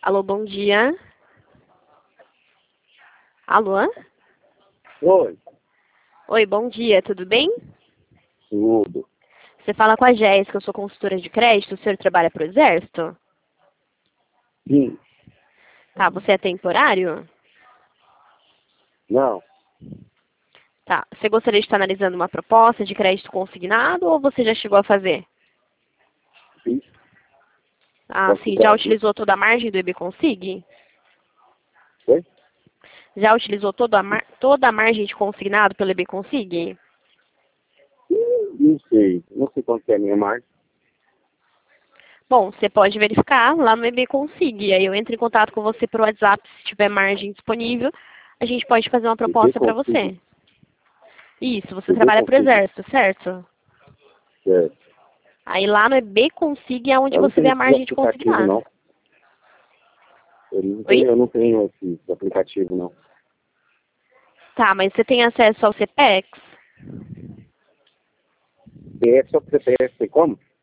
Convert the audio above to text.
Alô, bom dia. Alô? Oi, Oi, bom dia, tudo bem? tudo. Você fala com a Jéssica, eu sou consultora de crédito, o senhor trabalha para o Exército? Sim, Tá, você é temporário? não, Tá, você gostaria de estar analisando uma proposta de crédito consignado ou você já chegou a fazer? fiz. Ah, Posso sim, já dar aqui? utilizou toda a margem do EB Consig? Oi? Já utilizou toda a margem de consignado pelo EB Consig? Não sei quanto que é a minha marca. Bom, você pode verificar lá no EB Consig, aí eu entro em contato com você por WhatsApp, se tiver margem disponível, a gente pode fazer uma Bebê proposta para consigo, você. Isso, você bebê trabalha para o consigo. Exército, certo? Certo. Aí lá no EB Consig é onde Eu não você vê tenho a esse margem de aplicativo, consignado. não. Oi? Eu não tenho esse aplicativo, não. Tá, mas você tem acesso ao CPEX? E é só CPF, como?